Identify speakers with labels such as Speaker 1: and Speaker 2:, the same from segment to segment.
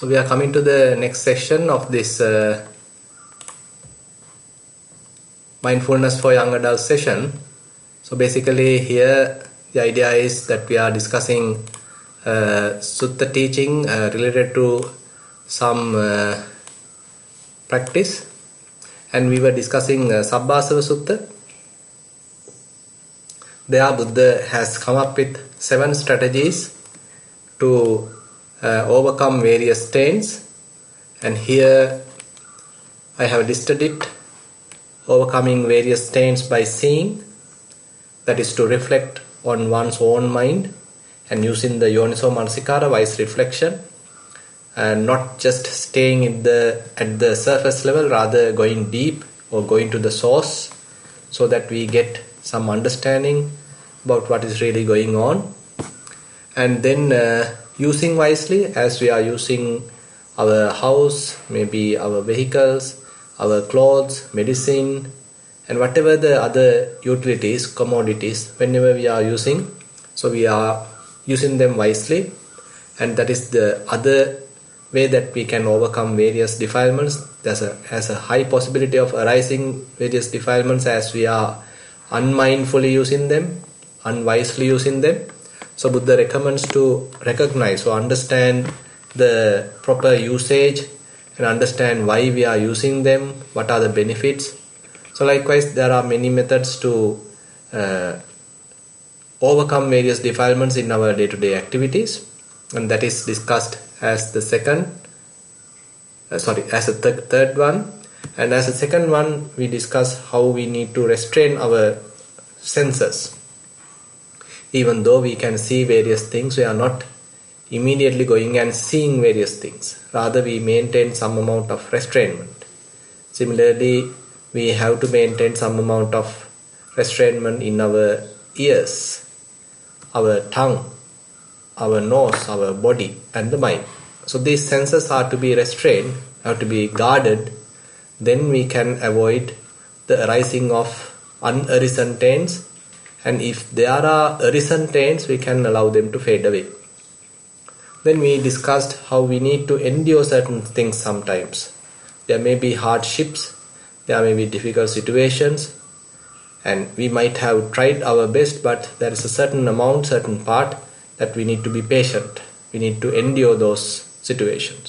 Speaker 1: So we are coming to the next section of this mindfulness for young adult session. So basically here the idea is that we are discussing Sutta teaching related to some practice, and we were discussing Sabbasava Sutta. There Buddha has come up with 7 strategies to overcome various stains, and here I have listed it: overcoming various stains by seeing, that is to reflect on one's own mind and using the Yoniso Manasikara, wise reflection, and not just staying at the surface level, rather going deep or going to the source so that we get some understanding about what is really going on. And then using wisely, as we are using our house, maybe our vehicles, our clothes, medicine, and whatever the other utilities, commodities, whenever we are using, so we are using them wisely, and that is the other way that we can overcome various defilements. There's a high possibility of arising various defilements as we are unmindfully using them, unwisely using them. So Buddha recommends to recognize or understand the proper usage and understand why we are using them, what are the benefits. So likewise, there are many methods to overcome various defilements in our day-to-day activities, and that is discussed as the third one. And as a second one, we discuss how we need to restrain our senses. Even though we can see various things, we are not immediately going and seeing various things. Rather, we maintain some amount of restrainment. Similarly, we have to maintain some amount of restrainment in our ears, our tongue, our nose, our body, and the mind. So these senses are to be restrained, have to be guarded. Then we can avoid the arising of unarisen taints. And if there are arisen taints, we can allow them to fade away. Then we discussed how we need to endure certain things sometimes. There may be hardships, there may be difficult situations, and we might have tried our best, but there is a certain amount, certain part that we need to be patient. We need to endure those situations.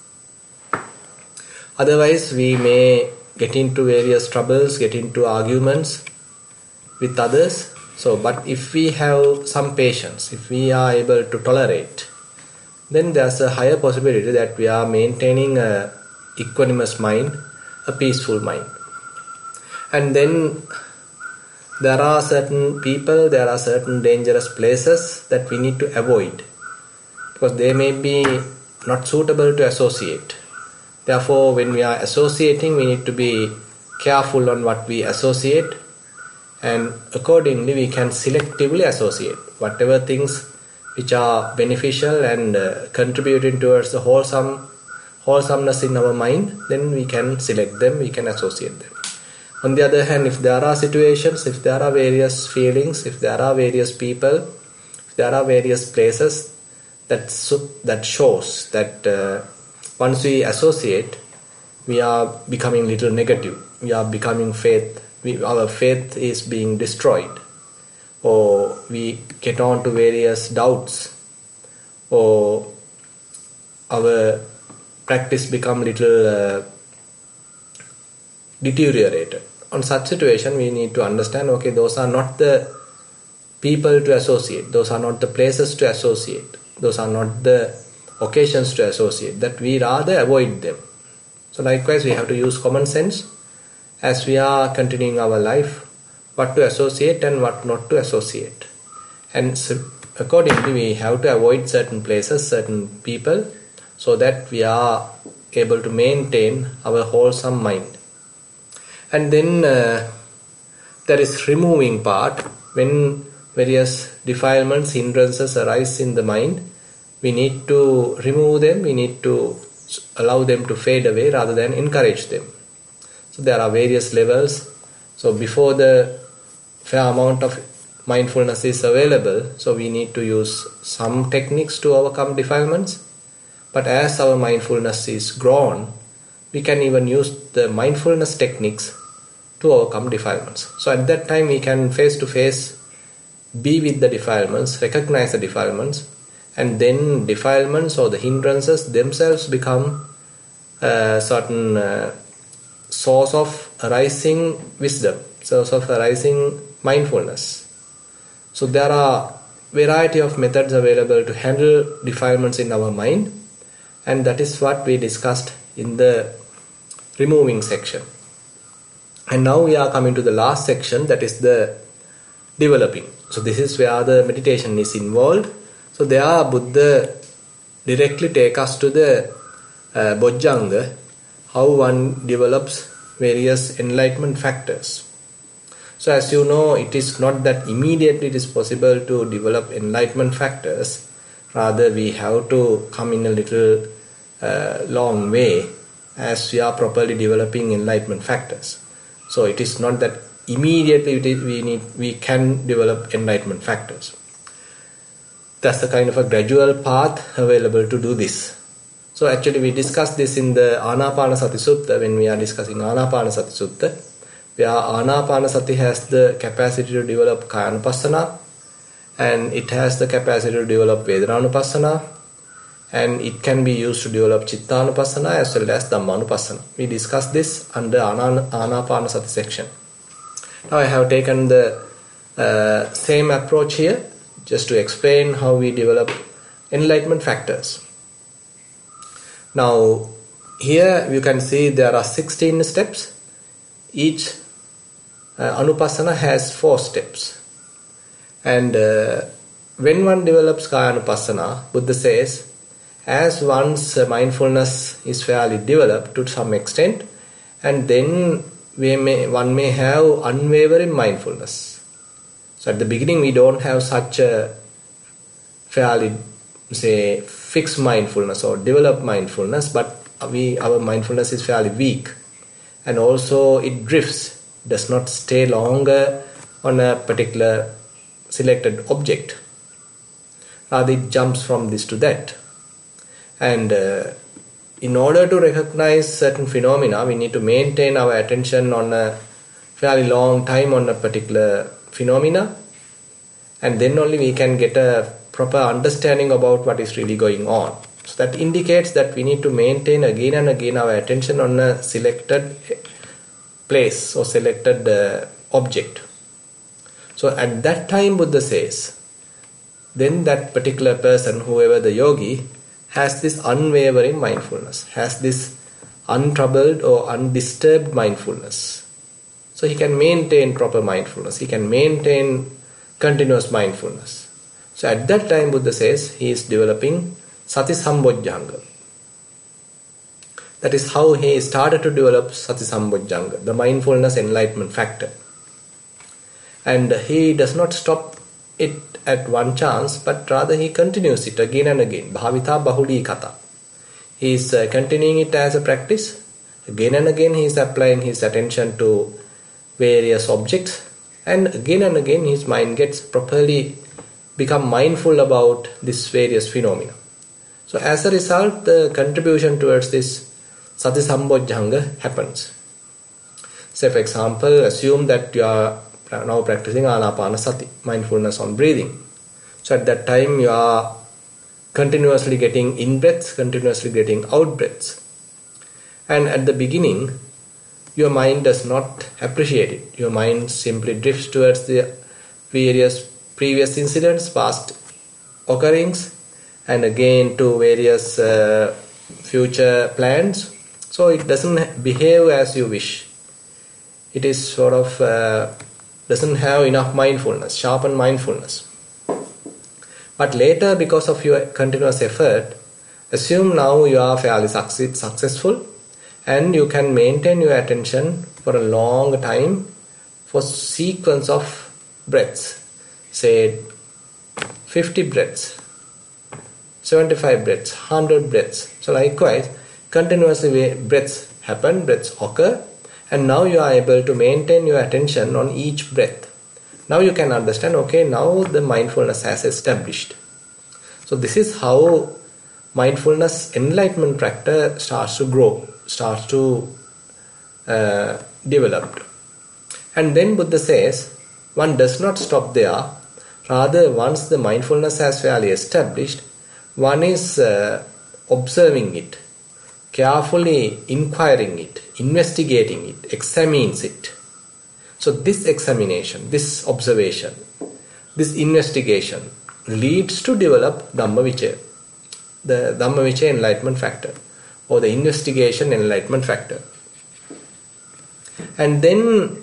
Speaker 1: Otherwise, we may get into various troubles, get into arguments with others. But if we have some patience, if we are able to tolerate, then there's a higher possibility that we are maintaining a equanimous mind, a peaceful mind. And then there are certain people, there are certain dangerous places that we need to avoid, because they may be not suitable to associate. Therefore, when we are associating, we need to be careful on what we associate, and accordingly we can selectively associate whatever things which are beneficial and contributing towards the wholesomeness in our mind. Then we can select them, we can associate them. On the other hand, if there are situations, if there are various feelings, if there are various people, if there are various places, that shows that once we associate, we are becoming little negative, we are becoming our faith is being destroyed, or we get on to various doubts, or our practice become little deteriorated. On such situation, we need to understand, okay, those are not the people to associate, those are not the places to associate, those are not the occasions to associate, that we rather avoid them. So likewise, we have to use common sense as we are continuing our life, what to associate and what not to associate. And so accordingly, we have to avoid certain places, certain people, so that we are able to maintain our wholesome mind. And then there is removing part. When various defilements, hindrances arise in the mind, we need to remove them, we need to allow them to fade away rather than encourage them. So there are various levels. So before the fair amount of mindfulness is available, so we need to use some techniques to overcome defilements. But as our mindfulness is grown, we can even use the mindfulness techniques to overcome defilements. So at that time we can face to face be with the defilements, recognize the defilements, and then defilements or the hindrances themselves become a certain source of arising wisdom, source of arising mindfulness. So there are variety of methods available to handle defilements in our mind, and that is what we discussed in the removing section. And now we are coming to the last section, that is the developing. So this is where the meditation is involved. So there Buddha directly take us to the Bojjhanga, how one develops various enlightenment factors. So as you know, it is not that immediately it is possible to develop enlightenment factors. Rather, we have to come in a little long way as we are properly developing enlightenment factors. So it is not that immediately we can develop enlightenment factors. That's the kind of a gradual path available to do this. So actually we discussed this in the Anapanasati Sutta when we are discussing Anapanasati Sutta, where Anapanasati has the capacity to develop Kayanupassana, and it has the capacity to develop Vedananupassana, and it can be used to develop Chittanupassana as well as Dhammanupassana. We discussed this under Anapanasati section. Now I have taken the same approach here just to explain how we develop enlightenment factors. Now here you can see there are 16 steps. Each Anupassana has 4 steps. And when one develops Kayanupassana, Buddha says, as one's mindfulness is fairly developed to some extent, and then one may have unwavering mindfulness. So at the beginning we don't have such a fairly, say, fixed mindfulness or developed mindfulness, but our mindfulness is fairly weak, and also it drifts, does not stay longer on a particular selected object. Rather it jumps from this to that. And in order to recognize certain phenomena, we need to maintain our attention on a fairly long time on a particular phenomena, and then only we can get a proper understanding about what is really going on. So that indicates that we need to maintain again and again our attention on a selected place or selected object. So at that time Buddha says, then that particular person, whoever the yogi, has this unwavering mindfulness, has this untroubled or undisturbed mindfulness. So he can maintain proper mindfulness, he can maintain continuous mindfulness. So at that time Buddha says he is developing Sati Sambojjhanga. That is how he started to develop Sati Sambojjhanga, the mindfulness enlightenment factor. And he does not stop it at one chance, but rather he continues it again and again. Bhavita Bahuli Kata. He is continuing it as a practice. Again and again he is applying his attention to various objects, and again his mind gets properly become mindful about these various phenomena. So as a result, the contribution towards this Sati Sambojjhanga happens. Say for example, assume that you are now practicing Anapanasati, mindfulness on breathing. So at that time you are continuously getting in breaths, continuously getting out breaths. And at the beginning, your mind does not appreciate it. Your mind simply drifts towards the various previous incidents, past occurrings, and again to various future plans. So it doesn't behave as you wish. It is sort of doesn't have enough mindfulness, sharpened mindfulness. But later, because of your continuous effort, assume now you are fairly successful, and you can maintain your attention for a long time for sequence of breaths. Say 50 breaths, 75 breaths, 100 breaths. So likewise, continuously breaths happen, breaths occur, and now you are able to maintain your attention on each breath. Now you can understand, okay, now the mindfulness has established. So this is how mindfulness enlightenment factor starts to grow, starts to develop. And then Buddha says, one does not stop there. Rather, once the mindfulness has fairly established, one is observing it, carefully inquiring it, investigating it, examines it. So this examination, this observation, this investigation leads to develop Dhammavicaya, the Dhammavicaya enlightenment factor, or the investigation enlightenment factor. And then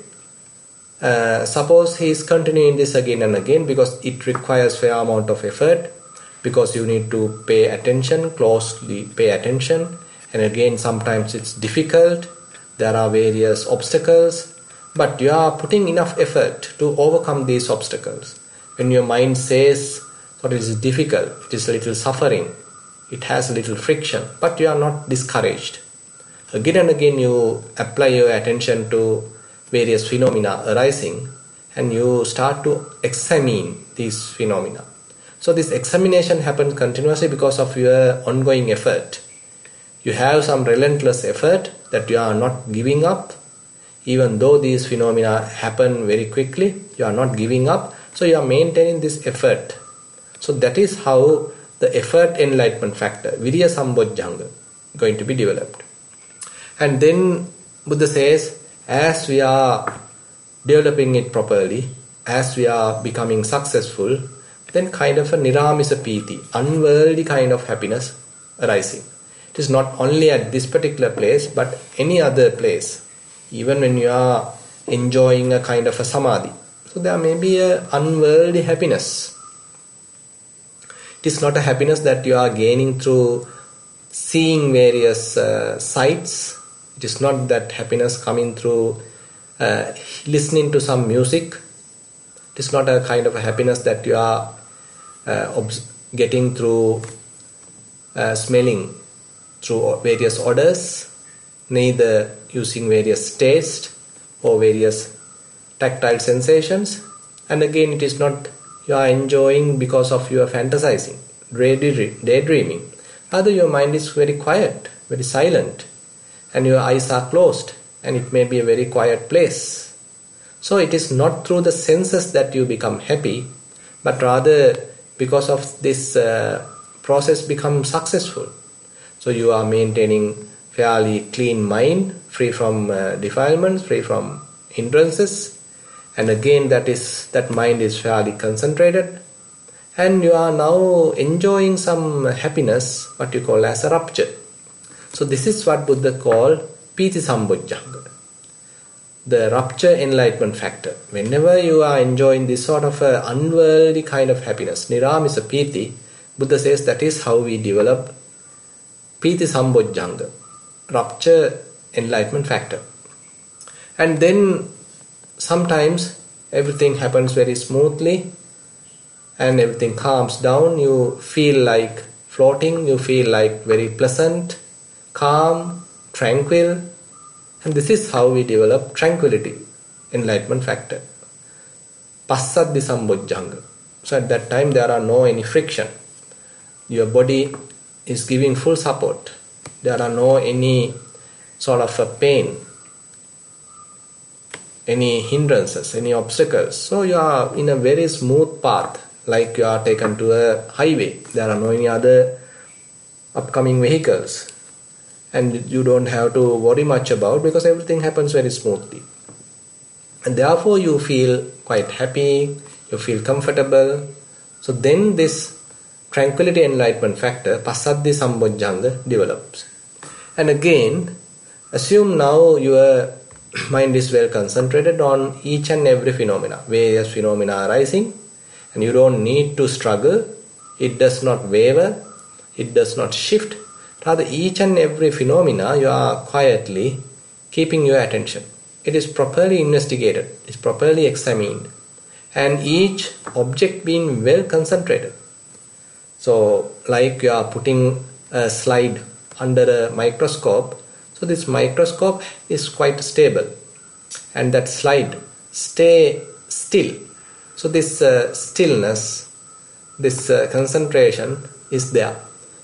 Speaker 1: suppose he is continuing this again and again, because it requires fair amount of effort, because you need to pay attention, closely pay attention, and again sometimes it's difficult, there are various obstacles, but you are putting enough effort to overcome these obstacles. When your mind says that it is difficult, it is a little suffering, it has a little friction, but you are not discouraged. Again and again you apply your attention to various phenomena arising, and you start to examine these phenomena. So this examination happens continuously because of your ongoing effort. You have some relentless effort that you are not giving up. Even though these phenomena happen very quickly, you are not giving up. So you are maintaining this effort. So that is how the effort enlightenment factor, Viriya Sambojjhanga, going to be developed. And then Buddha says, as we are developing it properly, as we are becoming successful, then kind of a niramisa piti, unworldly kind of happiness arising. It is not only at this particular place, but any other place. Even when you are enjoying a kind of a samadhi. So there may be an unworldly happiness. It is not a happiness that you are gaining through seeing various sights. It is not that happiness coming through listening to some music. It is not a kind of a happiness that you are getting through smelling through various odors, neither using various tastes or various tactile sensations. And again, it is not you are enjoying because of your fantasizing, daydreaming. Rather, your mind is very quiet, very silent, and your eyes are closed, and it may be a very quiet place. So it is not through the senses that you become happy, but rather because of this process become successful. So you are maintaining fairly clean mind, free from defilements, free from hindrances, and again that mind is fairly concentrated, and you are now enjoying some happiness, what you call as a rapture. So this is what Buddha called Piti Sambojjhanga, the rapture enlightenment factor. Whenever you are enjoying this sort of unworldly kind of happiness, niramisa piti, Buddha says that is how we develop Piti Sambojjhanga, rapture enlightenment factor. And then sometimes everything happens very smoothly and everything calms down. You feel like floating, you feel like very pleasant, calm, tranquil. And this is how we develop tranquility, enlightenment factor. Passaddhi Sambojjhanga. So at that time there are no any friction. Your body is giving full support. There are no any sort of a pain, any hindrances, any obstacles. So you are in a very smooth path, like you are taken to a highway. There are no any other upcoming vehicles, and you don't have to worry much about, because everything happens very smoothly. And therefore you feel quite happy, you feel comfortable. So then this tranquility enlightenment factor, Passaddhi Sambojjhanga, develops. And again, assume now your mind is well concentrated on each and every phenomena, various phenomena arising, and you don't need to struggle. It does not waver, it does not shift. Rather, each and every phenomena you are quietly keeping your attention. It is properly investigated, it is properly examined, and each object being well concentrated. So like you are putting a slide under a microscope, so this microscope is quite stable, and that slide stay still. So this stillness, this concentration is there.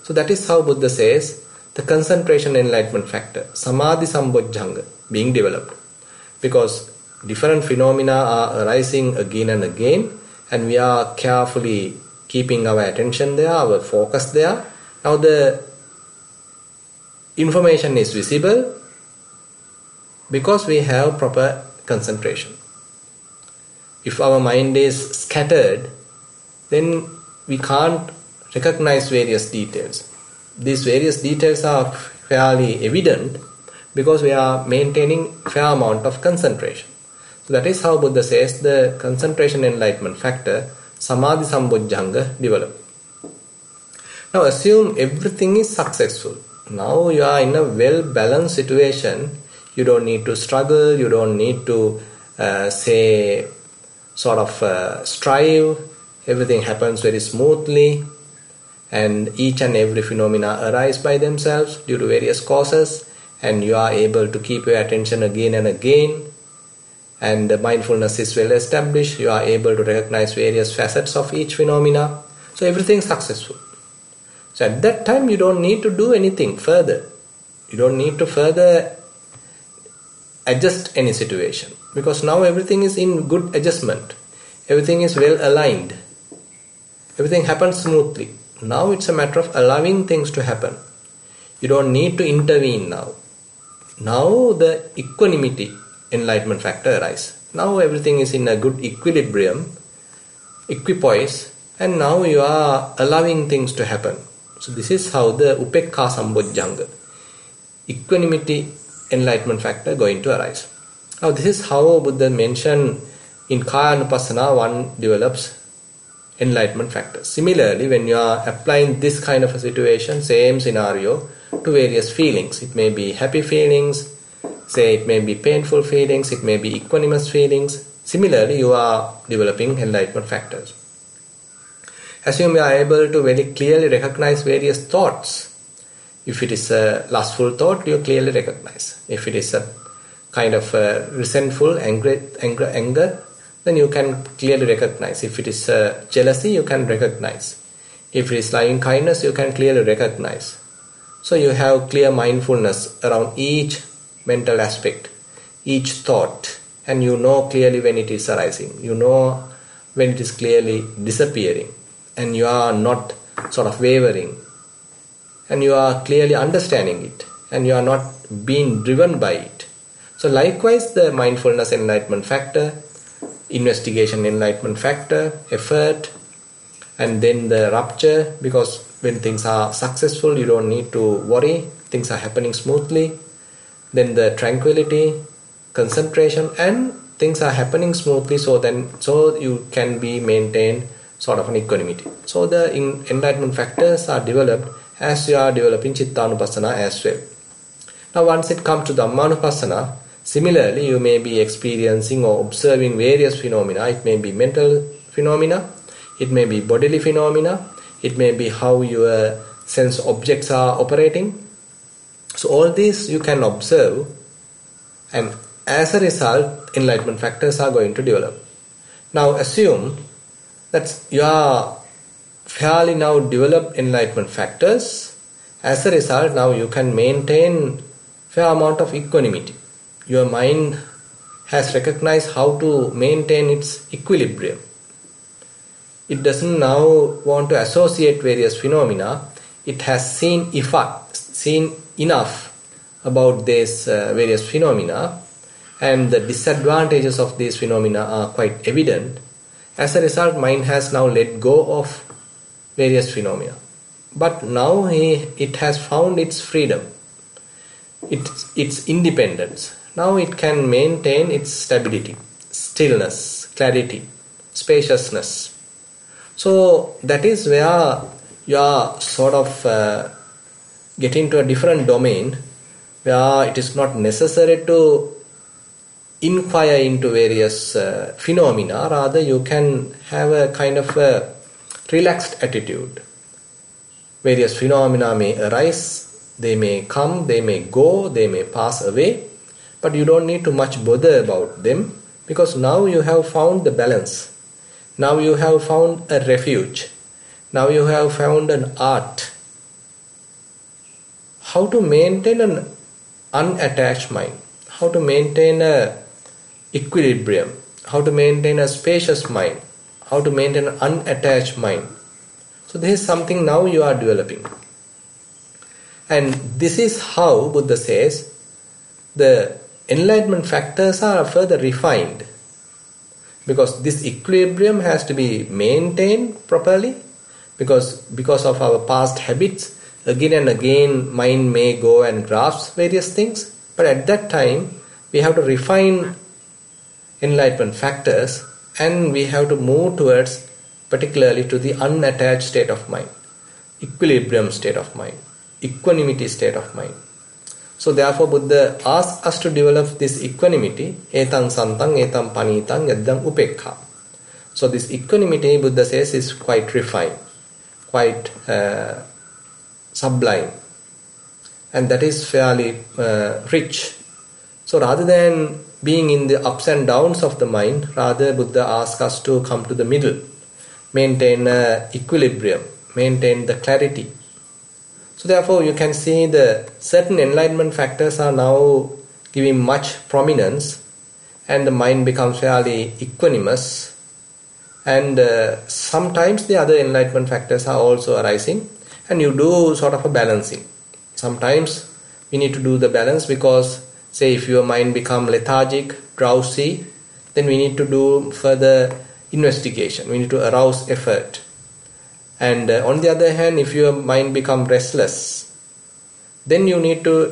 Speaker 1: So that is how Buddha says the concentration enlightenment factor, Samadhi Sambojjhanga, being developed. Because different phenomena are arising again and again, and we are carefully keeping our attention there, our focus there. Now the information is visible because we have proper concentration. If our mind is scattered, then we can't recognize various details. These various details are fairly evident because we are maintaining fair amount of concentration. So that is how Buddha says the concentration enlightenment factor, Samadhi Sambojjhanga, develop. Now assume everything is successful. Now you are in a well-balanced situation. You don't need to struggle, you don't need to strive. Everything happens very smoothly, and each and every phenomena arise by themselves due to various causes, and you are able to keep your attention again and again, and the mindfulness is well established. You are able to recognize various facets of each phenomena. So everything is successful. So at that time you don't need to do anything further. You don't need to further adjust any situation, because now everything is in good adjustment. Everything is well aligned. Everything happens smoothly. Now it's a matter of allowing things to happen. You don't need to intervene now. Now the equanimity enlightenment factor arises. Now everything is in a good equilibrium, equipoise, and now you are allowing things to happen. So this is how the Upekkha Sambojjhanga, equanimity enlightenment factor, going to arise. Now this is how Buddha mentioned in Kaya-anupassana one develops enlightenment factor. Similarly, when you are applying this kind of a situation, same scenario, to various feelings, it may be happy feelings, say it may be painful feelings, it may be equanimous feelings. Similarly, you are developing enlightenment factors. Assume you are able to very clearly recognize various thoughts. If it is a lustful thought, you clearly recognize. If it is a kind of resentful, anger, then you can clearly recognize. If it is jealousy, you can recognize. If it is loving kindness, you can clearly recognize. So you have clear mindfulness around each mental aspect, each thought, and you know clearly when it is arising. You know when it is clearly disappearing, and you are not sort of wavering, and you are clearly understanding it, and you are not being driven by it. So likewise, the mindfulness enlightenment factor, investigation enlightenment factor, effort, and then the rapture, because when things are successful, you don't need to worry, things are happening smoothly. Then the tranquility, concentration, and things are happening smoothly, so you can be maintained sort of an equanimity. So the enlightenment factors are developed as you are developing Chitta-anupassana as well. Now once it comes to Dhamma-anupassana, similarly you may be experiencing or observing various phenomena. It may be mental phenomena, it may be bodily phenomena, it may be how your sense objects are operating. So all these you can observe, and as a result enlightenment factors are going to develop. Now assume that you are fairly now developed enlightenment factors. As a result, now you can maintain fair amount of equanimity. Your mind has recognized how to maintain its equilibrium. It doesn't now want to associate various phenomena. It has seen enough about these various phenomena, and the disadvantages of these phenomena are quite evident. As a result, mind has now let go of various phenomena. But now it has found its freedom, its independence. Now it can maintain its stability, stillness, clarity, spaciousness. So that is where you are sort of get into a different domain, where it is not necessary to inquire into various phenomena. Rather, you can have a kind of a relaxed attitude. Various phenomena may arise, they may come, they may go, they may pass away, but you don't need to much bother about them, because now you have found the balance. Now you have found a refuge. Now you have found an art how to maintain an unattached mind, how to maintain a equilibrium, how to maintain a spacious mind, how to maintain an unattached mind. So this is something now you are developing. And this is how Buddha says the enlightenment factors are further refined, because this equilibrium has to be maintained properly, because of our past habits, again and again mind may go and grasp various things, but at that time we have to refine enlightenment factors and we have to move towards particularly to the unattached state of mind, equilibrium state of mind, equanimity state of mind. So therefore Buddha asks us to develop this equanimity, etang santang etam panitang yaddang upekha. So this equanimity, Buddha says, is quite refined, quite sublime, and that is fairly rich. So rather than being in the ups and downs of the mind, rather Buddha asks us to come to the middle, maintain equilibrium, maintain the clarity. So therefore you can see the certain enlightenment factors are now giving much prominence, and the mind becomes fairly equanimous, and sometimes the other enlightenment factors are also arising, and you do sort of a balancing. Sometimes we need to do the balance, because say if your mind become lethargic, drowsy, then we need to do further investigation, we need to arouse effort. And on the other hand, if your mind become restless, then you need to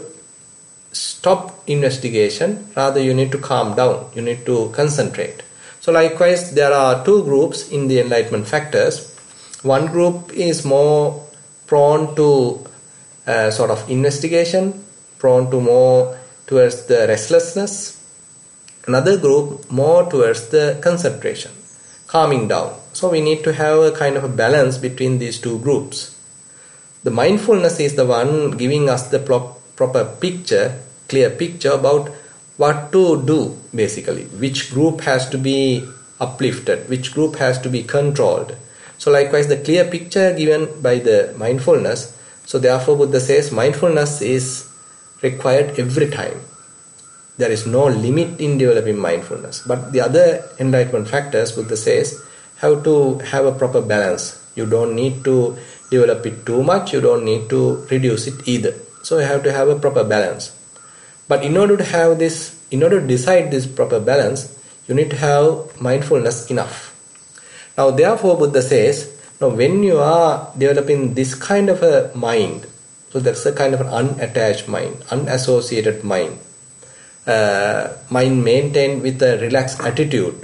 Speaker 1: stop investigation, rather you need to calm down, you need to concentrate. So likewise, there are two groups in the enlightenment factors. One group is more prone to sort of investigation, prone to more towards the restlessness. Another group more towards the concentration, calming down. So we need to have a kind of a balance between these two groups. The mindfulness is the one giving us the proper picture, clear picture about what to do basically, which group has to be uplifted, which group has to be controlled. So likewise the clear picture given by the mindfulness. So therefore Buddha says mindfulness is required every time. There is no limit in developing mindfulness. But the other enlightenment factors, Buddha says, have to have a proper balance. You don't need to develop it too much, you don't need to reduce it either. So you have to have a proper balance. But in order to have this, in order to decide this proper balance, you need to have mindfulness enough. Now therefore Buddha says, now when you are developing this kind of a mind, so that's a kind of an unattached mind, unassociated mind, mind maintained with a relaxed attitude,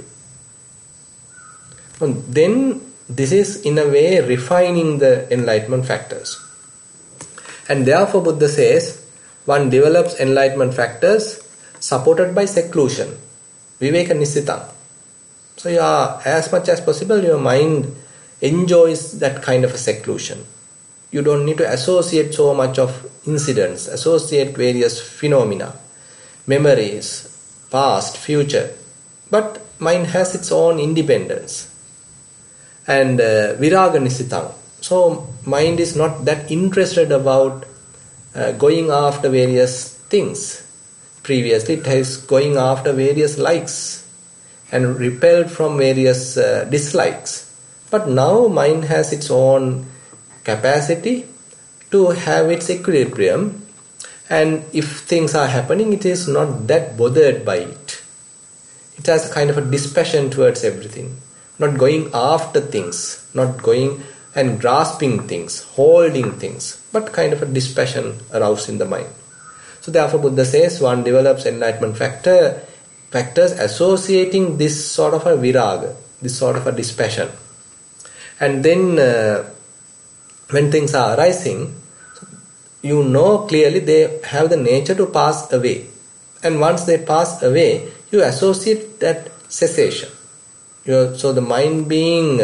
Speaker 1: then this is in a way refining the enlightenment factors. And therefore Buddha says one develops enlightenment factors supported by seclusion, viveka nisitang. So as much as possible your mind enjoys that kind of a seclusion. You don't need to associate so much of incidents, associate various phenomena, memories, past, future. But mind has its own independence. And viraga nisitang. So mind is not that interested about going after various things. Previously it is going after various likes and repelled from various dislikes. But now mind has its own capacity to have its equilibrium, and if things are happening, it is not that bothered by it. It has a kind of a dispassion towards everything, not going after things, not going and grasping things, holding things, but kind of a dispassion aroused in the mind. So therefore Buddha says one develops enlightenment factors associating this sort of a viraga, this sort of a dispassion. And then when things are arising, you know clearly they have the nature to pass away. And once they pass away, you associate that cessation. So the mind being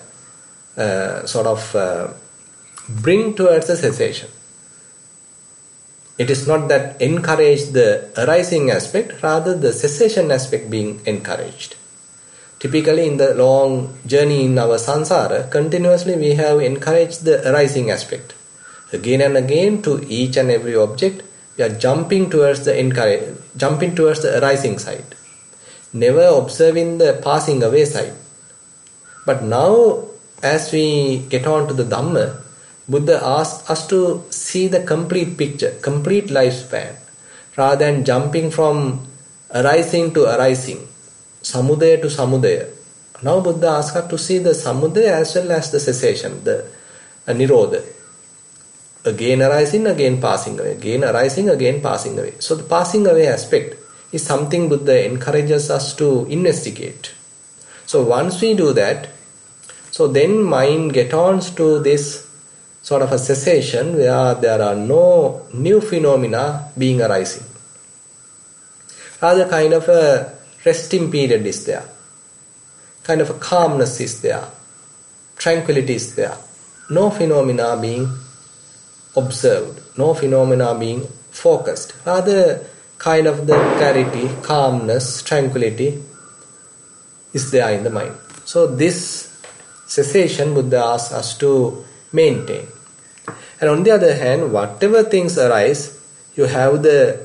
Speaker 1: bring towards the cessation. It is not that encourage the arising aspect, rather the cessation aspect being encouraged. Typically in the long journey in our samsara, continuously we have encouraged the arising aspect. Again and again, to each and every object, we are jumping towards the arising side, never observing the passing away side. But now, as we get on to the Dhamma, Buddha asks us to see the complete picture, complete lifespan, rather than jumping from arising to arising, samudaya to samudaya. Now Buddha asks us to see the samudaya as well as the cessation, the nirodha. Again arising, again passing away, again arising, again passing away. So the passing away aspect is something Buddha encourages us to investigate. So once we do that, so then mind gets on to this sort of a cessation where there are no new phenomena being arising. Rather, kind of a resting period is there, kind of a calmness is there, tranquility is there, no phenomena being observed, no phenomena being focused. Rather, kind of the clarity, calmness, tranquility is there in the mind. So this cessation Buddha asks us to maintain. And on the other hand, whatever things arise, you have the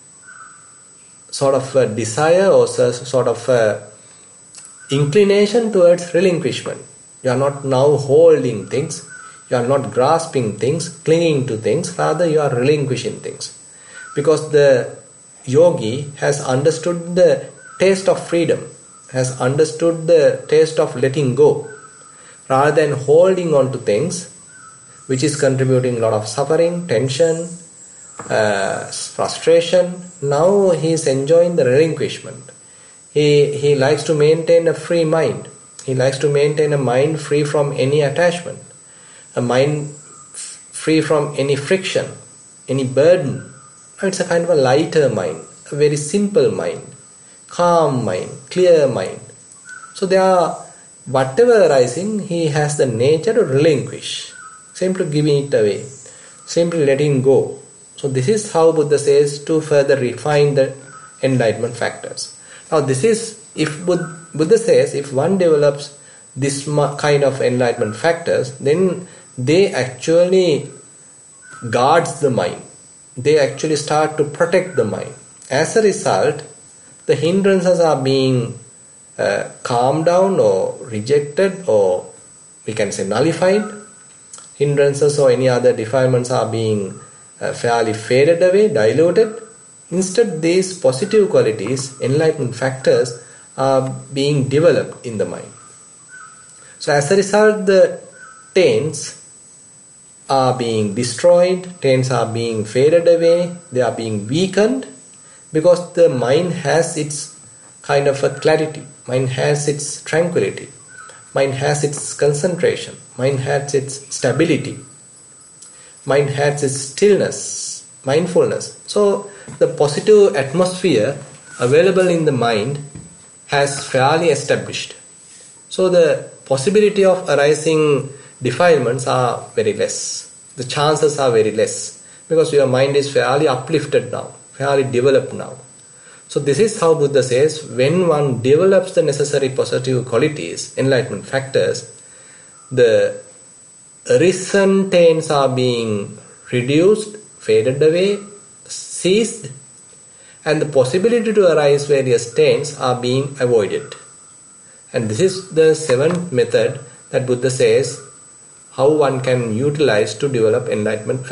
Speaker 1: sort of a desire or sort of a inclination towards relinquishment. You are not now holding things, you are not grasping things, clinging to things, rather you are relinquishing things. Because the yogi has understood the taste of freedom, has understood the taste of letting go, rather than holding on to things which is contributing a lot of suffering, tension, frustration. Now he is enjoying the relinquishment. He likes to maintain a free mind. He likes to maintain a mind free from any attachment, a mind free from any friction, any burden. It's a kind of a lighter mind, a very simple mind, calm mind, clear mind. So there are, whatever arising, he has the nature to relinquish, simply giving it away, simply letting go. So this is how Buddha says to further refine the enlightenment factors. Now this is, if Buddha says, if one develops this kind of enlightenment factors, then they actually guards the mind. They actually start to protect the mind. As a result, the hindrances are being calmed down or rejected, or we can say nullified. Hindrances or any other defilements are being fairly faded away, diluted. Instead, these positive qualities, enlightenment factors, are being developed in the mind. So as a result, the taints are being destroyed, taints are being faded away, they are being weakened, because the mind has its kind of a clarity, mind has its tranquility, mind has its concentration, mind has its stability, mind has its stillness, mindfulness. So the positive atmosphere available in the mind has fairly established. So the possibility of arising defilements are very less. The chances are very less, because your mind is fairly uplifted now, fairly developed now. So this is how Buddha says, when one develops the necessary positive qualities, enlightenment factors, the arisen taints are being reduced, faded away, ceased, and the possibility to arise various taints are being avoided. And this is the seventh method that Buddha says how one can utilize to develop enlightenment,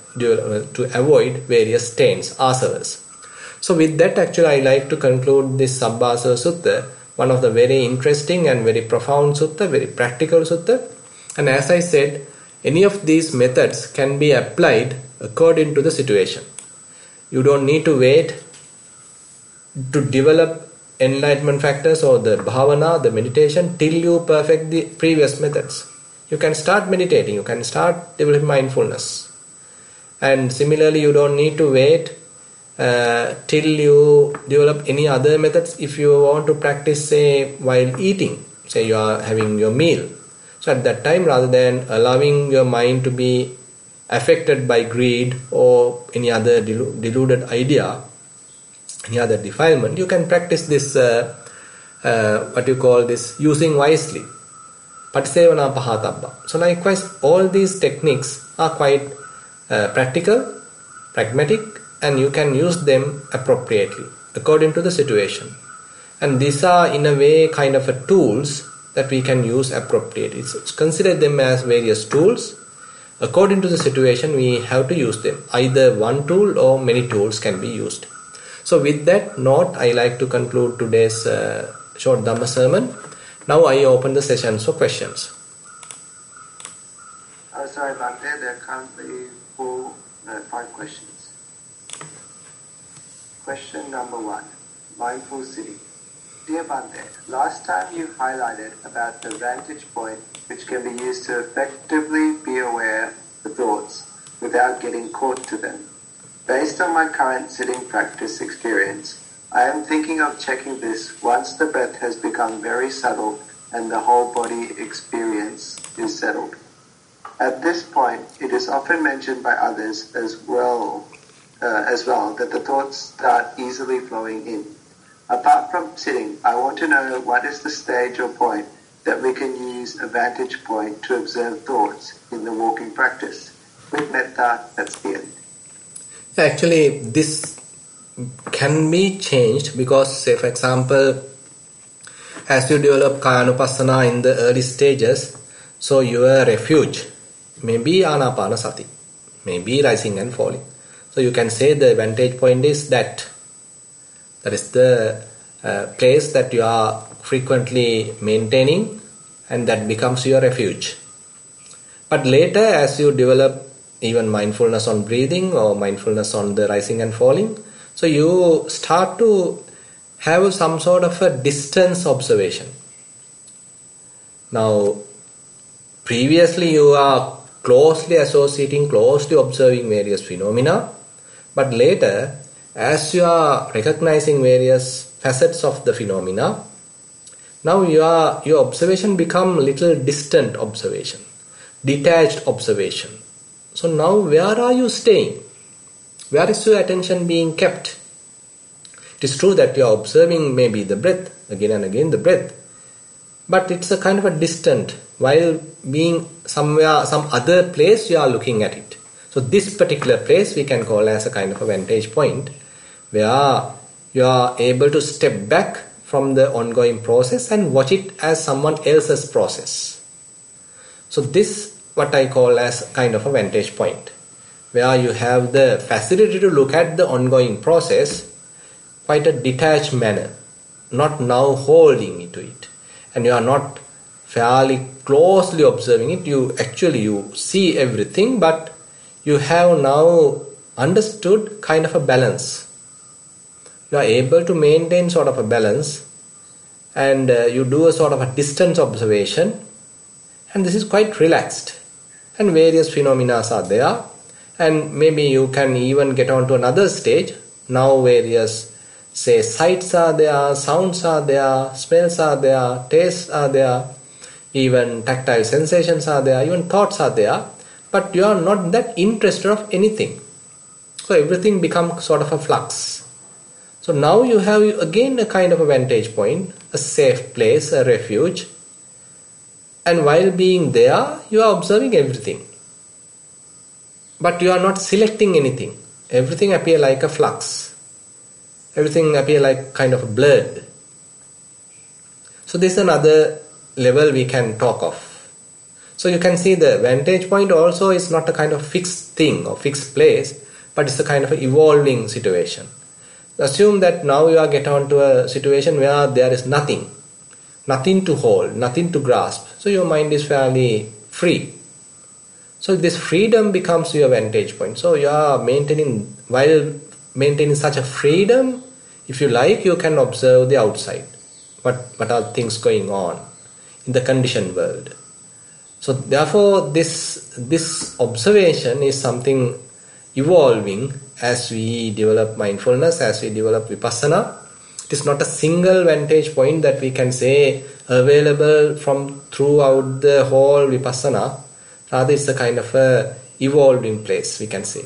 Speaker 1: to avoid various taints, asavas. So with that, actually I like to conclude this Sabbasava Sutta, one of the very interesting and very profound sutta, very practical sutta. And as I said, any of these methods can be applied according to the situation. You don't need to wait to develop enlightenment factors or the bhavana, the meditation, till you perfect the previous methods. You can start meditating, you can start developing mindfulness. And similarly, you don't need to wait till you develop any other methods if you want to practice, say, while eating. Say you are having your meal. So at that time, rather than allowing your mind to be affected by greed or any other deluded idea, any other defilement, you can practice this, what you call this, using wisely. Patisevana pahatabba. So likewise, all these techniques are quite practical, pragmatic, and you can use them appropriately according to the situation. And these are in a way kind of a tools that we can use appropriately. Consider them as various tools. According to the situation, we have to use them. Either one tool or many tools can be used. So with that note, I like to conclude today's short Dhamma sermon. Now I open the sessions for questions.
Speaker 2: Sorry about that. There are currently 5 questions. Question number 1. Mindful sitting. Dear Bhante, last time you highlighted about the vantage point which can be used to effectively be aware of the thoughts without getting caught to them. Based on my current sitting practice experience, I am thinking of checking this once the breath has become very subtle and the whole body experience is settled. At this point, it is often mentioned by others as well that the thoughts start easily flowing in. Apart from sitting, I want to know what is the stage or point that we can use a vantage point to observe thoughts in the walking practice. With metta, that's the end.
Speaker 1: Actually, this can be changed because, say for example, as you develop Kayanupassana in the early stages, so your refuge may be Anapanasati, may be rising and falling. So you can say the vantage point is that. That is the place that you are frequently maintaining, and that becomes your refuge. But later, as you develop even mindfulness on breathing or mindfulness on the rising and falling, so you start to have some sort of a distance observation. Now, previously you are closely associating, closely observing various phenomena, but later, as you are recognizing various facets of the phenomena, now your observation become little distant observation, detached observation. So now where are you staying? Where is your attention being kept? It is true that you are observing maybe the breath, again and again the breath, but it's a kind of a distant, while being somewhere, some other place you are looking at it. So this particular place we can call as a kind of a vantage point, where you are able to step back from the ongoing process and watch it as someone else's process. So this what I call as kind of a vantage point, where you have the facility to look at the ongoing process quite a detached manner, not now holding into it, and you are not fairly closely observing it. You see everything, but you have now understood kind of a balance. You are able to maintain sort of a balance, and you do a sort of a distance observation, and this is quite relaxed, and various phenomena are there, and maybe you can even get on to another stage. Now various, say, sights are there, sounds are there, smells are there, tastes are there, even tactile sensations are there, even thoughts are there, but you are not that interested of anything. So everything becomes sort of a flux. So now you have again a kind of a vantage point, a safe place, a refuge. And while being there, you are observing everything. But you are not selecting anything. Everything appears like a flux. Everything appears like kind of a blurred. So this is another level we can talk of. So you can see the vantage point also is not a kind of fixed thing or fixed place, but it's a kind of an evolving situation. Assume that now you are get on to a situation where there is nothing to hold, nothing to grasp. So your mind is fairly free. So this freedom becomes your vantage point. So you are while maintaining such a freedom, if you like, you can observe the outside. What are things going on in the conditioned world? So therefore this observation is something evolving as we develop mindfulness, as we develop vipassana. It is not a single vantage point that we can say available from throughout the whole vipassana. Rather, it's a kind of a evolving place, we can say.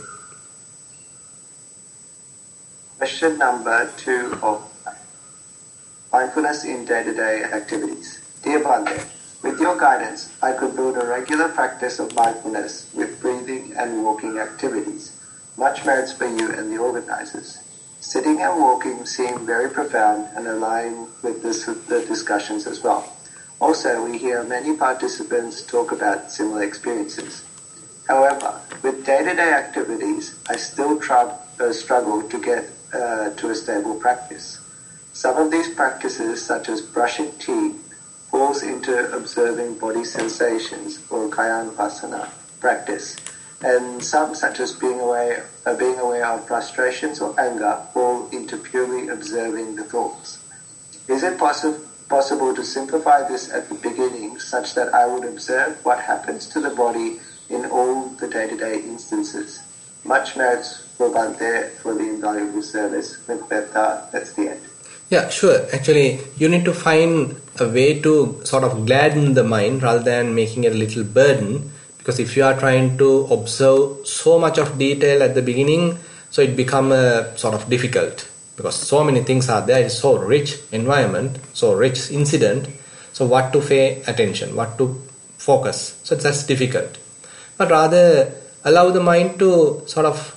Speaker 2: Question number 2 of mindfulness in day-to-day activities. Dear Bhante, with your guidance, I could build a regular practice of mindfulness with breathing sitting and walking activities. Much merits for you and the organizers. Sitting and walking seem very profound and align with the discussions as well. Also, we hear many participants talk about similar experiences. However, with day-to-day activities, I still struggle to get to a stable practice. Some of these practices, such as brushing teeth, falls into observing body sensations or Kayanupassana practice, and some, such as being aware of frustrations or anger, fall into purely observing the thoughts. Is it possible to simplify this at the beginning such that I would observe what happens to the body in all the day-to-day instances? Much merits for Bhante for the invaluable service. With that, that's the end.
Speaker 1: Yeah, sure. Actually, you need to find a way to sort of gladden the mind rather than making it a little burden. Because if you are trying to observe so much of detail at the beginning, so it becomes sort of difficult. Because so many things are there, it's so rich environment, so rich incident. So what to pay attention, what to focus. So that's difficult. But rather allow the mind to sort of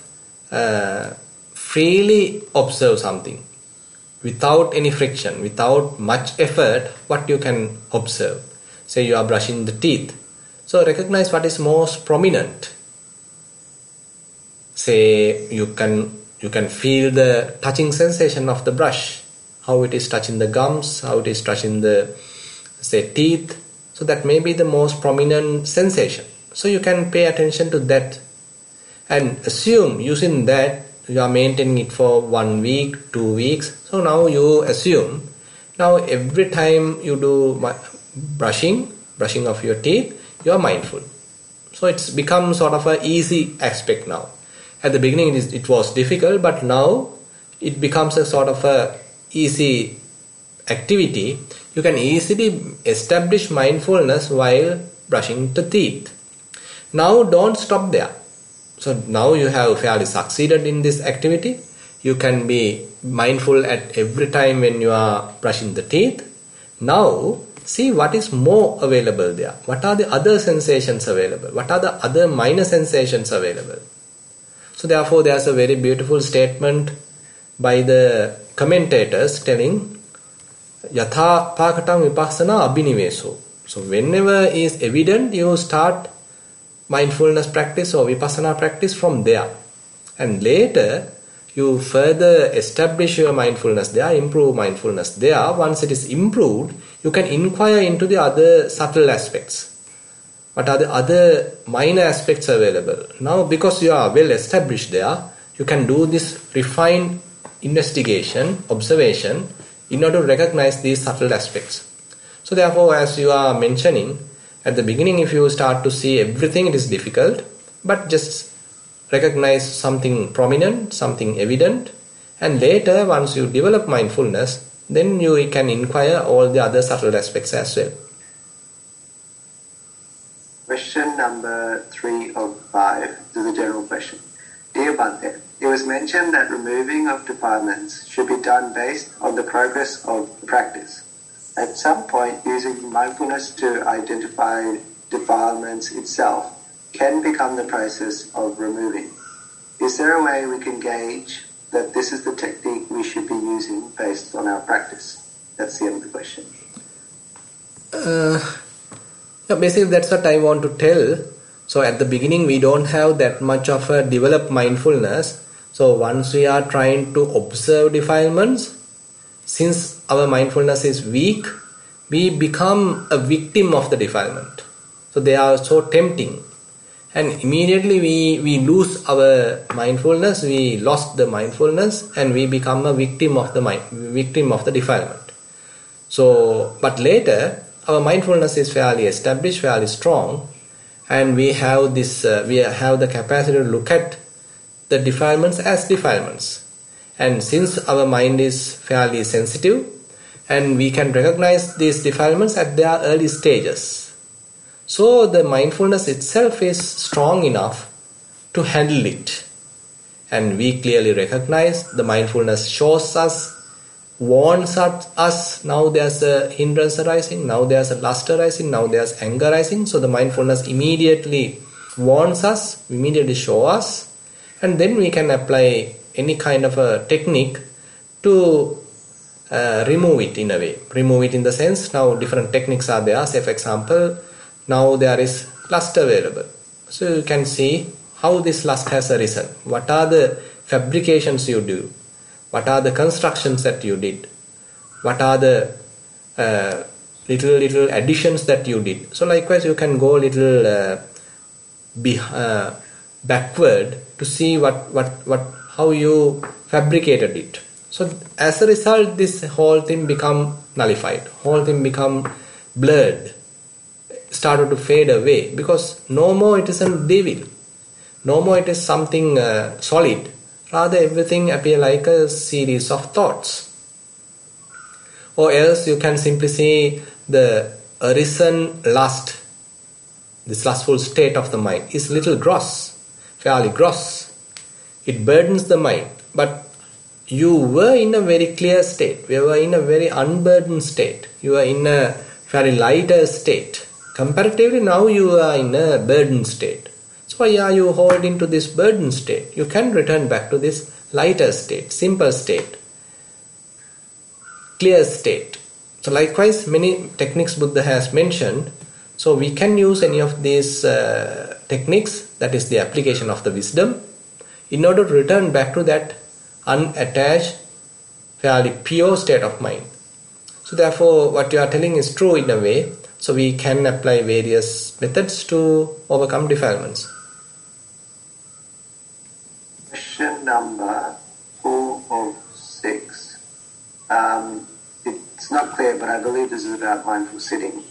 Speaker 1: freely observe something. Without any friction, without much effort, what you can observe. Say you are brushing the teeth. So recognize what is most prominent. Say you can feel the touching sensation of the brush, how it is touching the gums, how it is touching the, say, teeth. So that may be the most prominent sensation. So you can pay attention to that and assume using that you are maintaining it for 1 week, 2 weeks. So now you assume, now every time you do brushing of your teeth, you are mindful. So it's become sort of an easy aspect now. At the beginning it was difficult, but now it becomes a sort of a easy activity. You can easily establish mindfulness while brushing the teeth. Now don't stop there. So now you have fairly succeeded in this activity. You can be mindful at every time when you are brushing the teeth. Now see what is more available there. What are the other sensations available? What are the other minor sensations available? So therefore there's a very beautiful statement by the commentators telling Yatha Pakatam Vipassana Abhiniveso. So whenever is evident, you start mindfulness practice or Vipassana practice from there. And later you further establish your mindfulness there, improve mindfulness there. Once it is improved, you can inquire into the other subtle aspects. What are the other minor aspects available? Now because you are well established there, you can do this refined investigation, observation in order to recognize these subtle aspects. So therefore, as you are mentioning, at the beginning if you start to see everything, it is difficult, but just recognize something prominent, something evident, and later once you develop mindfulness, then you can inquire all the other subtle aspects as well.
Speaker 2: Question number 3 of 5 is a general question. Dear Bhante, it was mentioned that removing of defilements should be done based on the progress of practice. At some point, using mindfulness to identify defilements itself can become the process of removing. Is there a way we can gauge that this is the technique we should be using based on our practice? That's the end of the question.
Speaker 1: Basically that's what I want to tell. So at the beginning we don't have that much of a developed mindfulness. So once we are trying to observe defilements, since our mindfulness is weak, we become a victim of the defilement. So they are so tempting. And immediately we lose our mindfulness, we lost the mindfulness, and we become a victim of the defilement. So, but later, our mindfulness is fairly established, fairly strong, and we have this, we have the capacity to look at the defilements as defilements. And since our mind is fairly sensitive, and we can recognize these defilements at their early stages. So the mindfulness itself is strong enough to handle it. And we clearly recognize the mindfulness shows us, warns us, now there's a hindrance arising, now there's a lust arising, now there's anger arising. So the mindfulness immediately warns us, immediately show us, and then we can apply any kind of a technique to remove it in a way. Remove it in the sense, now different techniques are there. Say for example, now there is lust available. So you can see how this lust has arisen. What are the fabrications you do? What are the constructions that you did? What are the little additions that you did? So likewise you can go a little backward to see how you fabricated it. So as a result, this whole thing become nullified, whole thing become blurred, started to fade away, because no more it isn't devil, no more it is something solid, rather everything appear like a series of thoughts. Or else you can simply see the arisen lust, this lustful state of the mind is little gross, fairly gross. It burdens the mind, but you were in a very clear state, you were in a very unburdened state, you were in a very lighter state. Comparatively now you are in a burdened state. So why are you holding to this burdened state? You can return back to this lighter state, simple state, clear state. So likewise many techniques Buddha has mentioned. So we can use any of these techniques, that is the application of the wisdom, in order to return back to that unattached, fairly pure state of mind. So therefore what you are telling is true in a way. So we can apply various methods to overcome defilements.
Speaker 2: Question number 4 of 6. It's not clear, but I believe this is about mindful sitting.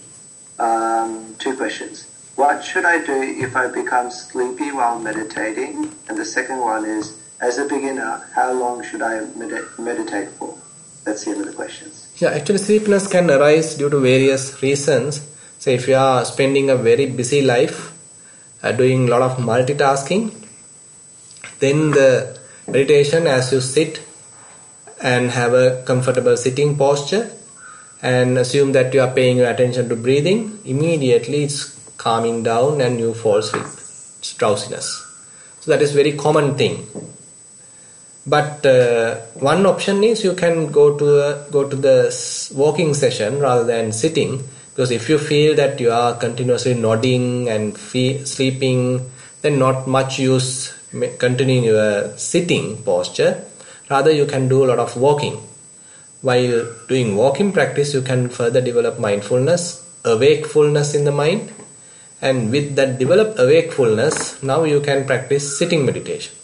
Speaker 2: 2 questions. What should I do if I become sleepy while meditating? And the second one is, as a beginner, how long should I meditate for? That's the end of the questions.
Speaker 1: Yeah, actually sleepiness can arise due to various reasons. So if you are spending a very busy life, doing a lot of multitasking, then the meditation, as you sit and have a comfortable sitting posture and assume that you are paying your attention to breathing, immediately it's calming down and you fall asleep. It's drowsiness. So that is very common thing. But one option is you can go to the walking session rather than sitting, because if you feel that you are continuously nodding and sleeping, then not much use continuing your sitting posture. Rather you can do a lot of walking. While doing walking practice, you can further develop mindfulness, awakefulness in the mind, and with that developed awakefulness, now you can practice sitting meditation.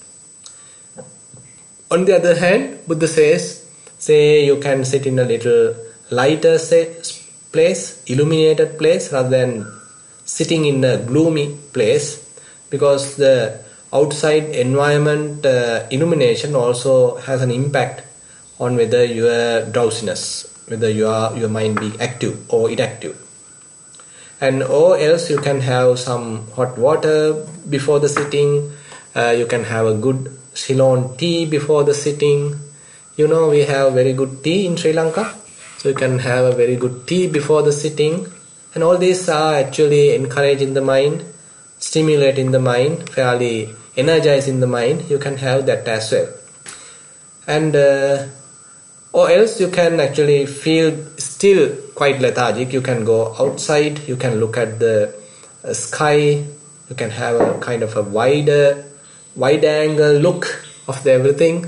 Speaker 1: On the other hand, Buddha says, say you can sit in a little lighter place, illuminated place, rather than sitting in a gloomy place, because the outside environment illumination also has an impact on whether your drowsiness, whether your mind be active or inactive. And or else you can have some hot water before the sitting, you can have a good Ceylon tea before the sitting. You know, we have very good tea in Sri Lanka, so you can have a very good tea before the sitting, and all these are actually encouraging the mind, stimulating the mind, fairly energizing the mind. You can have that as well. And or else you can actually feel still quite lethargic. You can go outside, you can look at the sky, you can have a kind of a wide angle look of everything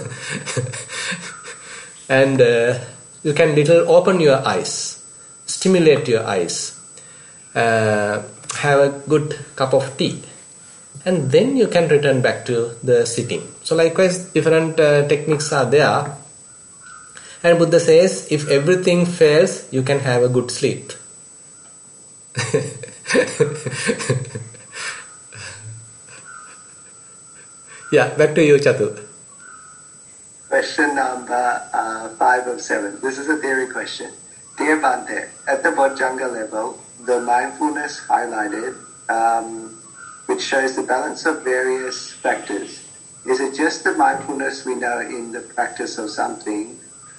Speaker 1: and you can little open your eyes, stimulate your eyes, have a good cup of tea, and then you can return back to the sitting. So likewise different techniques are there, and Buddha says if everything fails, you can have a good sleep. Yeah, back to you, Chatu.
Speaker 2: Question number 5 of 7. This is a theory question. Dear Bhante, at the Bojjhanga level, the mindfulness highlighted, which shows the balance of various factors, is it just the mindfulness we know in the practice of something,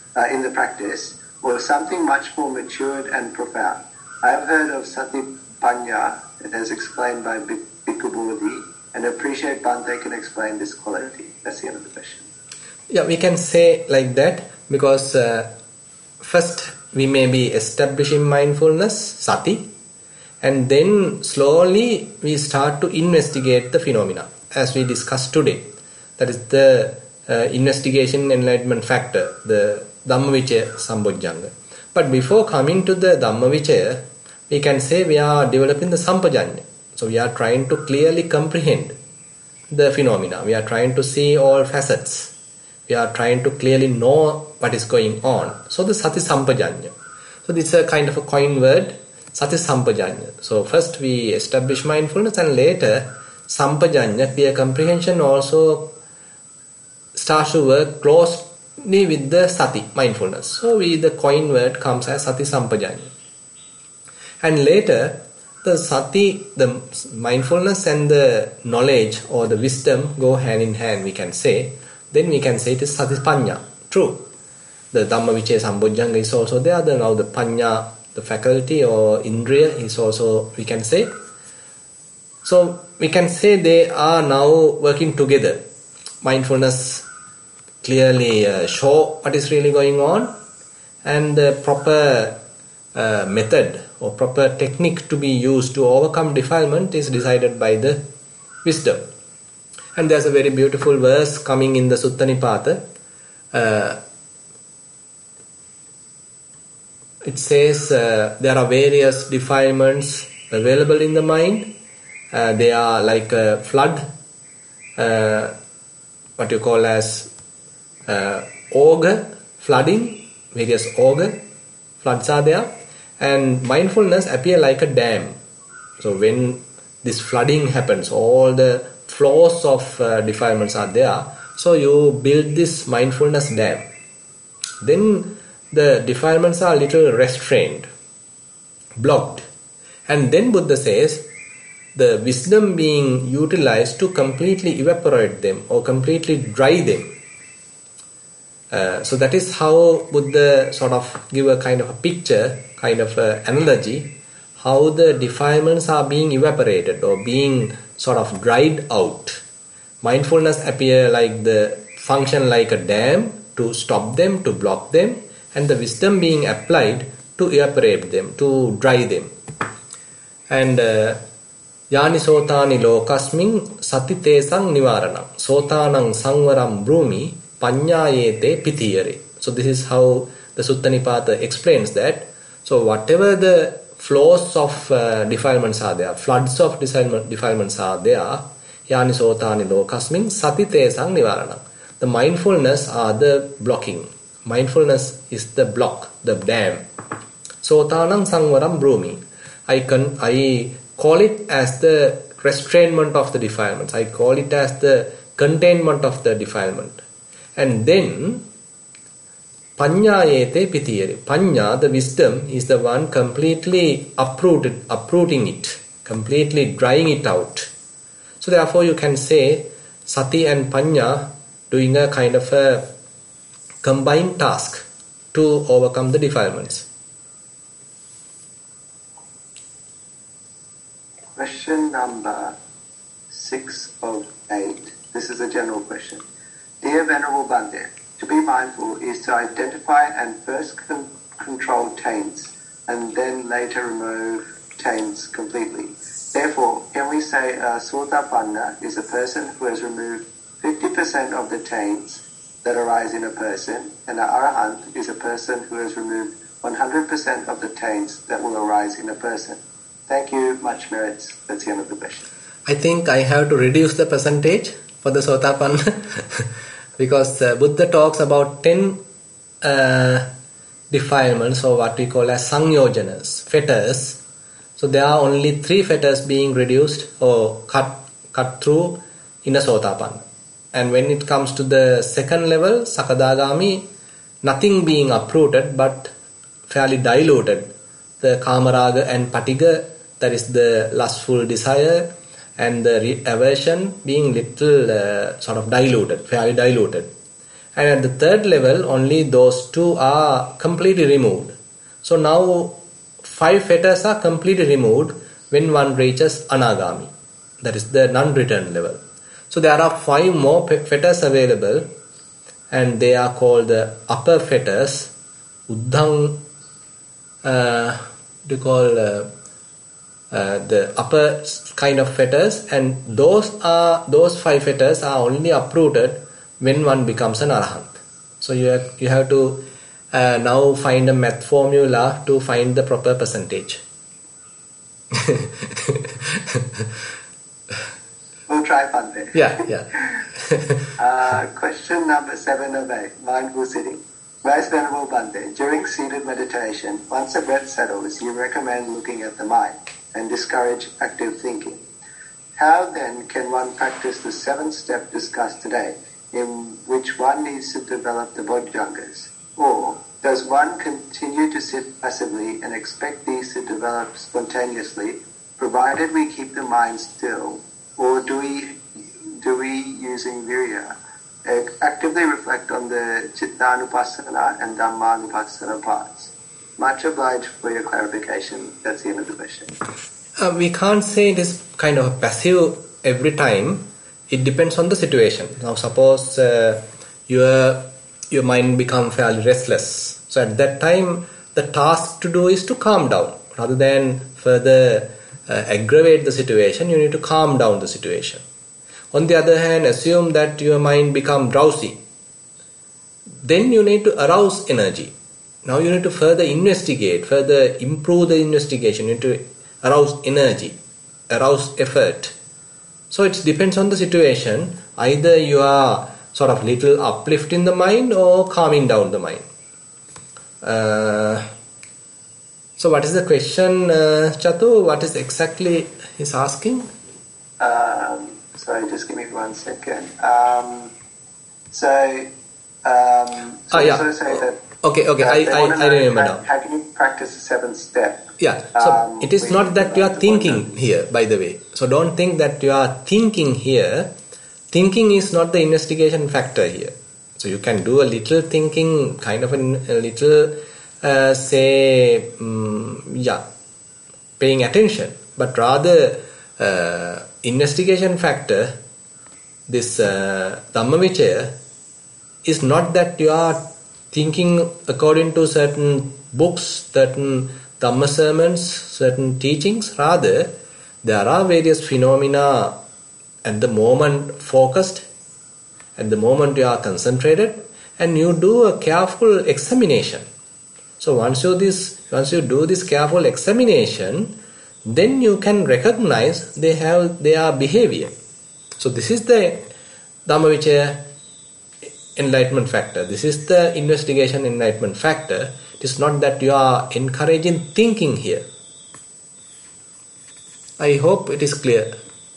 Speaker 2: or something much more matured and profound? I have heard of Satipanya, as explained by Bhikkhu and appreciate Bhante can explain this quality. That's the end of the question.
Speaker 1: Yeah, we can say like that because first we may be establishing mindfulness, sati, and then slowly we start to investigate the phenomena as we discussed today. That is the investigation enlightenment factor, the Dhammavicaya Sambojjhanga. But before coming to the Dhammavicaya, we can say we are developing the Sampajanya. So we are trying to clearly comprehend the phenomena. We are trying to see all facets. We are trying to clearly know what is going on. So the Sati Sampajanya. So this is a kind of a coin word, Sati Sampajanya. So first we establish mindfulness and later Sampajanya, clear comprehension, also starts to work closely with the Sati, mindfulness. So the coin word comes as Sati Sampajanya. And later the Sati, the mindfulness and the knowledge or the wisdom go hand in hand, we can say. Then we can say it is Sati Panya. True. The Dhammavicaya Sambojjhanga is also there. Now the Panya, the faculty or Indriya is also, we can say. So we can say they are now working together. Mindfulness clearly show what is really going on, and the proper method or proper technique to be used to overcome defilement is decided by the wisdom. And there's a very beautiful verse coming in the Sutta Nipata. It says there are various defilements available in the mind. They are like a flood, what you call as auger, flooding, various auger, floods are there. And mindfulness appear like a dam. So when this flooding happens, all the flows of defilements are there. So you build this mindfulness dam. Then the defilements are a little restrained, blocked. And then Buddha says, the wisdom being utilized to completely evaporate them or completely dry them. So that is how Buddha sort of give a kind of a picture, kind of an analogy, how the defilements are being evaporated or being sort of dried out. Mindfulness appear like the function like a dam to stop them, to block them, and the wisdom being applied to evaporate them, to dry them. And Yani sotani lokasmin sati tesang nivaranam sotanang sangvaram brumi panyayete pitiyare. So this is how the Sutta Nipata explains that. So whatever the flows of defilements are there, floods of defilements are there, yani sotani lokasmin sati tesang nivaranam. The mindfulness are the blocking. Mindfulness is the block, the dam. Sotanang sangvaram brumi. I call it as the restrainment of the defilements. I call it as the containment of the defilement. And then panyayete pitiyare. Panya, the wisdom, is the one completely uprooting it, completely drying it out. So therefore you can say sati and panya doing a kind of a combined task to overcome the defilements.
Speaker 2: Question number 6 of 8. This is a general question. Dear Venerable Bhante, to be mindful is to identify and first control taints and then later remove taints completely. Therefore, can we say a Sotapanna is a person who has removed 50% of the taints that arise in a person, and an Arahant is a person who has removed 100% of the taints that will arise in a person? Thank you, much merits. That's the end of the question.
Speaker 1: I think I have to reduce the percentage for the Sotapanna because Buddha talks about 10 defilements, or what we call as Sangyojanas, fetters. So there are only 3 fetters being reduced or cut through in a Sotapanna. And when it comes to the second level, Sakadagami, nothing being uprooted but fairly diluted. The Kamaraga and Patiga, that is the lustful desire, and the aversion being little sort of diluted, fairly diluted. And at the third level, only those 2 are completely removed. So now 5 fetters are completely removed when one reaches Anagami. That is the non-return level. So there are 5 more fetters available, and they are called the upper fetters. Uddhang, the upper kind of fetters, and those 5 fetters are only uprooted when one becomes an arahant. So you have to now find a math formula to find the proper percentage.
Speaker 2: We'll try Bhante.
Speaker 1: Yeah.
Speaker 2: Question number 7 of 8, mindful sitting. Most Venerable Bhante, during seated meditation, once the breath settles, you recommend looking at the mind and discourage active thinking. How then can one practice the 7th step discussed today, in which one needs to develop the bodhyangas? Or does one continue to sit passively and expect these to develop spontaneously, provided we keep the mind still? Or do we using virya, actively reflect on the Chittanupassana and Dhammanupassana parts? Much obliged for your clarification. That's the end of the question.
Speaker 1: We can't say it is kind of passive every time. It depends on the situation. Now suppose your mind become fairly restless. So at that time, the task to do is to calm down. Rather than further aggravate the situation, you need to calm down the situation. On the other hand, assume that your mind become drowsy. Then you need to arouse energy. Now you need to further investigate, further improve the investigation. You need to arouse energy, arouse effort. So it depends on the situation. Either you are sort of little uplifting the mind or calming down the mind. So what is the question, Chatu? What is exactly he's asking?
Speaker 2: Sorry, just give me 1 second.
Speaker 1: Okay, I remember now.
Speaker 2: How can you practice the 7th step?
Speaker 1: Yeah, so it is not that you are thinking here, by the way. So don't think that you are thinking here. Thinking is not the investigation factor here. So you can do a little thinking, kind of a little, paying attention. But rather, investigation factor, this Dhammavicaya, is not that you are thinking according to certain books, certain Dhamma sermons, certain teachings. Rather, there are various phenomena at the moment focused, at the moment you are concentrated, and you do a careful examination. So once you do this careful examination, then you can recognize their behavior. So this is the Dhammavicaya enlightenment factor. This is the investigation enlightenment factor. It is not that you are encouraging thinking here. I hope it is clear.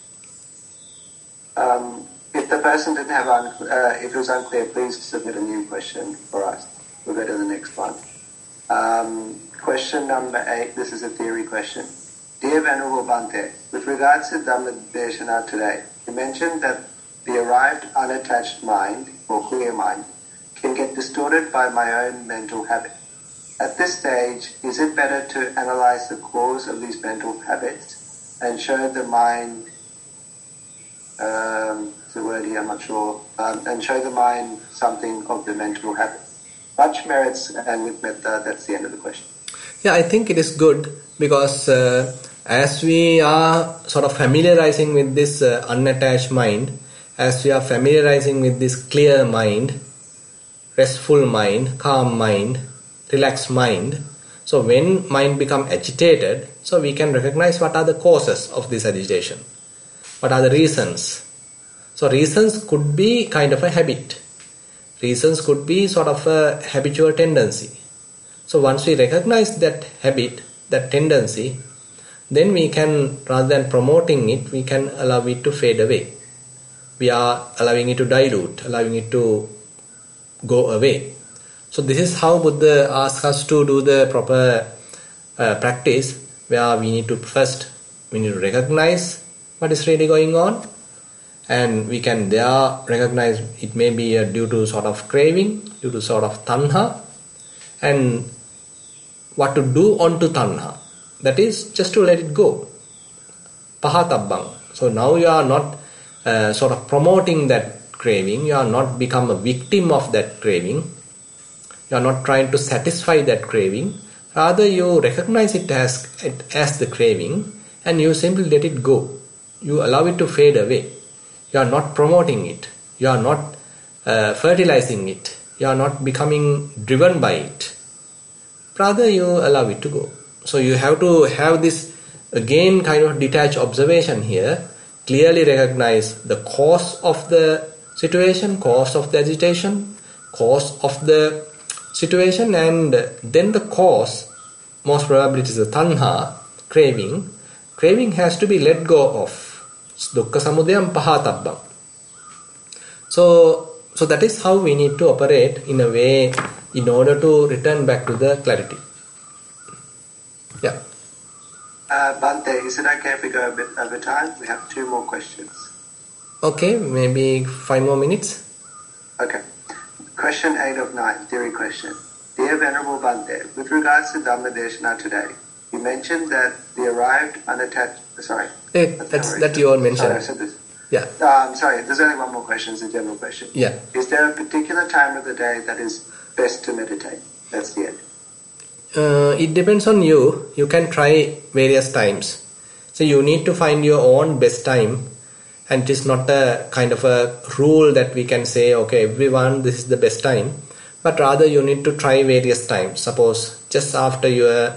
Speaker 2: If the person didn't have if it was unclear, please submit a new question for us. We'll go to the next one. Question number 8. This is a theory question. Dear Venerable Bhante, with regards to Dhammadesana today, you mentioned that the arrived unattached mind, or clear mind, can get distorted by my own mental habit. At this stage, is it better to analyze the cause of these mental habits and show the mind, the word here I'm not sure, and show the mind something of the mental habit? Much merits, and with metta, that's the end of the question.
Speaker 1: Yeah, I think it is good because as we are sort of familiarizing with this unattached mind, as we are familiarizing with this clear mind, restful mind, calm mind, relaxed mind, so when mind become agitated, so we can recognize what are the causes of this agitation, what are the reasons. So reasons could be kind of a habit. Reasons could be sort of a habitual tendency. So once we recognize that habit, that tendency, then we can, rather than promoting it, we can allow it to fade away. We are allowing it to dilute, allowing it to go away. So this is how Buddha asks us to do the proper practice, where we need to recognize what is really going on, and we can there recognize it may be due to sort of craving, due to sort of tanha, and what to do onto tanha. That is just to let it go. Pahatabbang. So now you are not sort of promoting that craving, you are not become a victim of that craving, you are not trying to satisfy that craving, rather you recognize it as the craving and you simply let it go. You allow it to fade away. You are not promoting it, you are not fertilizing it, you are not becoming driven by it, rather you allow it to go. So you have to have this again kind of detached observation here, clearly recognize the cause of the situation, cause of the agitation, cause of the situation, and then the cause, most probably it is a tanha, craving. Craving has to be let go of. Dukkha samudayam pahatabbam. So that is how we need to operate in a way in order to return back to the clarity. Yeah.
Speaker 2: Bhante, is it okay if we go a bit over time? We have 2 more questions.
Speaker 1: Okay, maybe 5 more minutes.
Speaker 2: Okay. Question 8 of 9, theory question. Dear Venerable Bhante, with regards to Dhammadeshana today, you mentioned that the arrived unattached... Sorry.
Speaker 1: That you all mentioned.
Speaker 2: Sorry, I said this.
Speaker 1: Yeah.
Speaker 2: Sorry, there's only one more question, it's a general question.
Speaker 1: Yeah.
Speaker 2: Is there a particular time of the day that is best to meditate? That's the end.
Speaker 1: It depends on you. You can try various times. So you need to find your own best time, and it is not a kind of a rule that we can say, okay, everyone, this is the best time, but rather you need to try various times. Suppose just after you are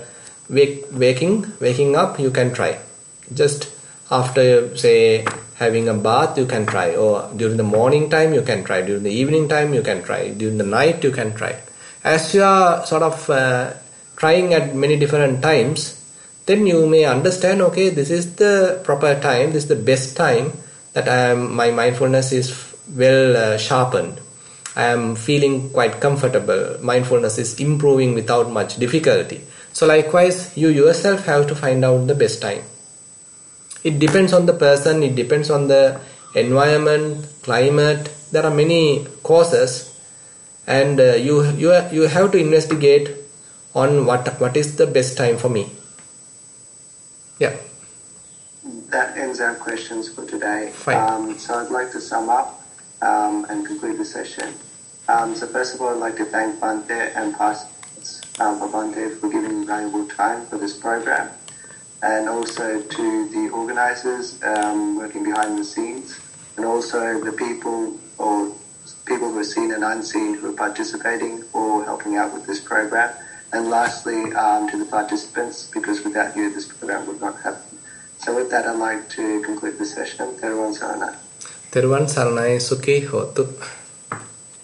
Speaker 1: waking up, you can try. Just after, say, having a bath, you can try, or during the morning time you can try, during the evening time you can try, during the night you can try. As you are sort of trying at many different times, then you may understand, okay, this is the proper time, this is the best time that my mindfulness is well sharpened. I am feeling quite comfortable. Mindfulness is improving without much difficulty. So likewise, you yourself have to find out the best time. It depends on the person, it depends on the environment, climate. There are many causes, and you have to investigate on what is the best time for me. Yeah.
Speaker 2: That ends our questions for today.
Speaker 1: Fine.
Speaker 2: So I'd like to sum up and conclude the session. So first of all, I'd like to thank Bhante and past Bhante for giving valuable time for this program, and also to the organizers working behind the scenes, and also the people who are seen and unseen who are participating or helping out with this program. And lastly, to the participants, because without you, this program would not happen. So with that, I'd like to conclude the session. Teruvan Saranai.
Speaker 1: Teruvan Saranai, Sukhi Hotu.